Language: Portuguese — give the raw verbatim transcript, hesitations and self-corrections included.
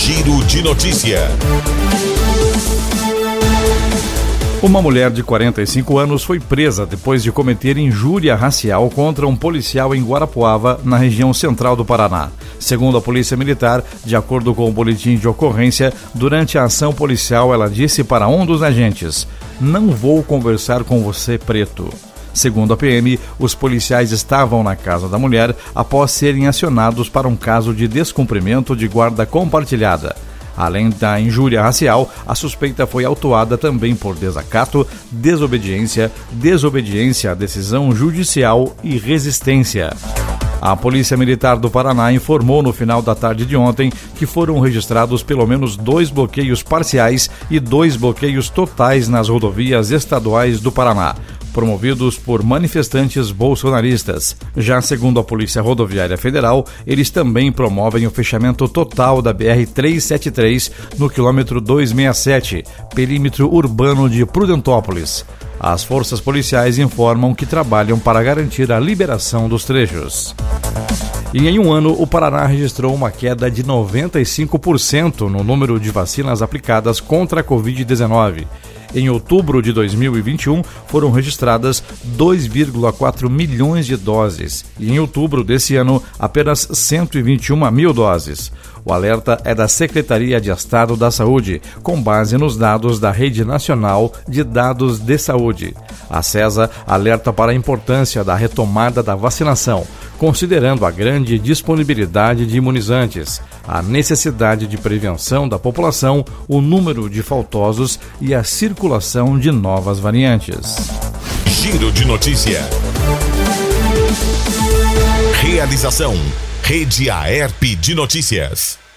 Giro de Notícia. Uma mulher de quarenta e cinco anos foi presa depois de cometer injúria racial contra um policial em Guarapuava, na região central do Paraná. Segundo a Polícia Militar, de acordo com o boletim de ocorrência, durante a ação policial ela disse para um dos agentes: "Não vou conversar com você, preto". Segundo a P M, os policiais estavam na casa da mulher após serem acionados para um caso de descumprimento de guarda compartilhada. Além da injúria racial, a suspeita foi autuada também por desacato, desobediência, desobediência à decisão judicial e resistência. A Polícia Militar do Paraná informou no final da tarde de ontem que foram registrados pelo menos dois bloqueios parciais e dois bloqueios totais nas rodovias estaduais do Paraná, promovidos por manifestantes bolsonaristas. Já segundo a Polícia Rodoviária Federal, eles também promovem o fechamento total da B R trezentos e setenta e três no quilômetro duzentos e sessenta e sete, perímetro urbano de Prudentópolis. As forças policiais informam que trabalham para garantir a liberação dos trechos. E em um ano, o Paraná registrou uma queda de noventa e cinco por cento no número de vacinas aplicadas contra a covid dezenove. Em outubro de dois mil e vinte e um, foram registradas dois vírgula quatro milhões de doses e em outubro desse ano, apenas cento e vinte e uma mil doses. O alerta é da Secretaria de Estado da Saúde, com base nos dados da Rede Nacional de Dados de Saúde. A CESA alerta para a importância da retomada da vacinação, considerando a grande disponibilidade de imunizantes, a necessidade de prevenção da população, o número de faltosos e a circulação de novas variantes. Giro de Notícia. Realização: Rede Aerp de Notícias.